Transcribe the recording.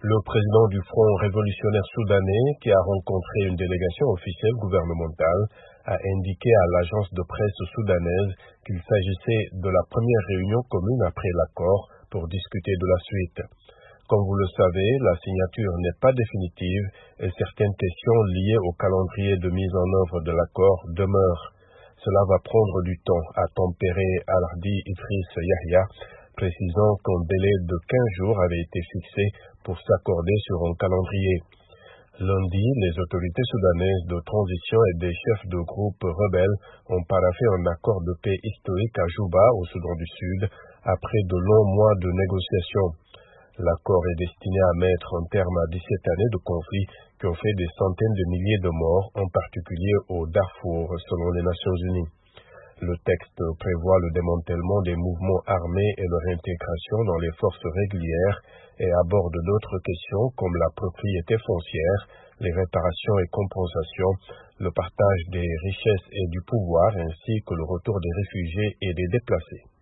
Le président du Front révolutionnaire soudanais, qui a rencontré une délégation officielle gouvernementale, a indiqué à l'agence de presse soudanaise qu'il s'agissait de la première réunion commune après l'accord pour discuter de la suite. Comme vous le savez, la signature n'est pas définitive et certaines questions liées au calendrier de mise en œuvre de l'accord demeurent. Cela va prendre du temps, a tempéré Al-Hardi Idriss Yahya, précisant qu'un délai de 15 jours avait été fixé pour s'accorder sur un calendrier. Lundi, les autorités soudanaises de transition et des chefs de groupes rebelles ont paraphé un accord de paix historique à Juba, au Soudan du Sud, après de longs mois de négociations. L'accord est destiné à mettre un terme à 17 années de conflit qui ont fait des centaines de milliers de morts, en particulier au Darfour, selon les Nations Unies. Le texte prévoit le démantèlement des mouvements armés et leur intégration dans les forces régulières et aborde d'autres questions comme la propriété foncière, les réparations et compensations, le partage des richesses et du pouvoir ainsi que le retour des réfugiés et des déplacés.